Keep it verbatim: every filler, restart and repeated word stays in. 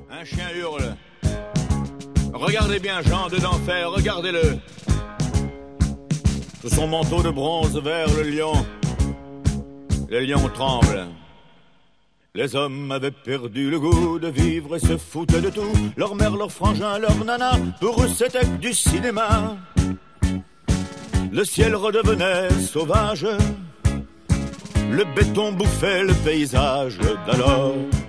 Un chien hurle. Regardez bien, Jean de d'enfer, regardez-le. Sous son manteau de bronze vert, le lion. Les lions tremblent. Les hommes avaient perdu le goût de vivre et se foutaient de tout. Leur mère, leur frangin, leur nana, pour eux c'était que du cinéma. Le ciel redevenait sauvage. Le béton bouffait le paysage d'alors.